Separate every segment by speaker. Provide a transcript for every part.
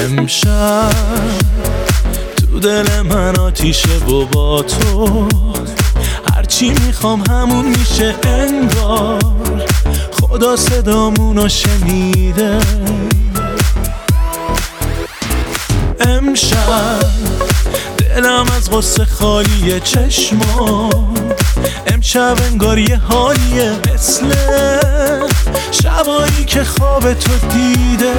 Speaker 1: امشب تو دل من آتیشه و با تو هرچی میخوام همون میشه انگار خدا صدامونو شنیده. امشب دلم از غصه خالیه چشمام، امشب انگار یه حالیه مثل شبایی که خواب تو دیده.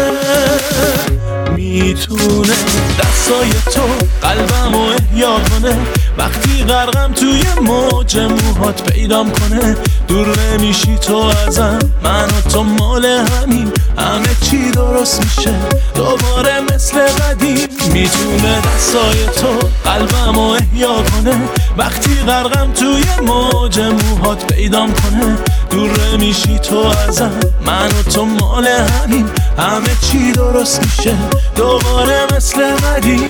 Speaker 1: میتونه دستای تو قلبمو احیا کنه، وقتی غرقم توی موج موهات پیدام کنه. دور نمیشی تو ازم، من و تو مال همین، همه چی درست میشه دوباره مثل قدیم. میتونه دستای تو قلبمو احیا کنه، وقتی غرقم توی موج موهات پیدام کنه. دور نمیشی تو ازم، من و تو مال همین، همه چی درست میشه دوباره مثل قدیم.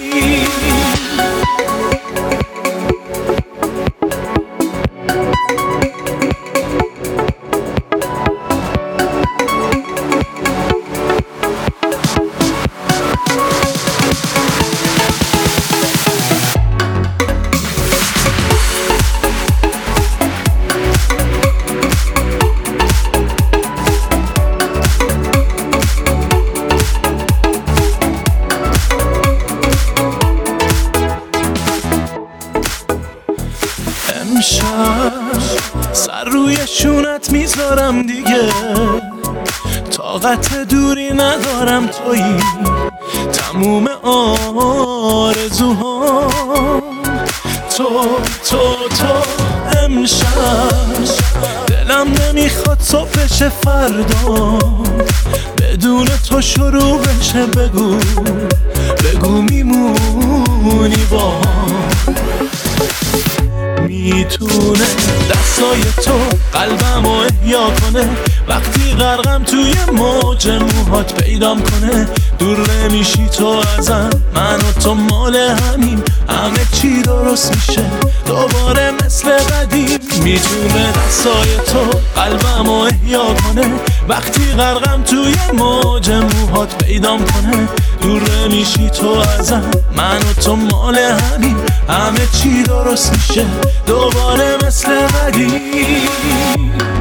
Speaker 1: امشب سر روی شونت میذارم دیگه، طاقت دوری ندارم تویی تموم آرزوهام. تو امشب دلم نمیخواد صبح بشه فردا بدون تو شروع بشه. بگو میمونی با میتونه دستای تو قلبمو احیا کنه، وقتی غرقم توی موج موهات پیدام کنه. دور نمیشی تو ازم، من و تو مال همین، همه چی درست میشه دوباره مثل قدیم. میتونه دستای تو قلبمو احیا کنه، وقتی غرقم توی موج موهات پیدام کنه. دور نمیشی تو ازم، من و تو مال همین، همه چی درست میشه دوباره مثل قدیم.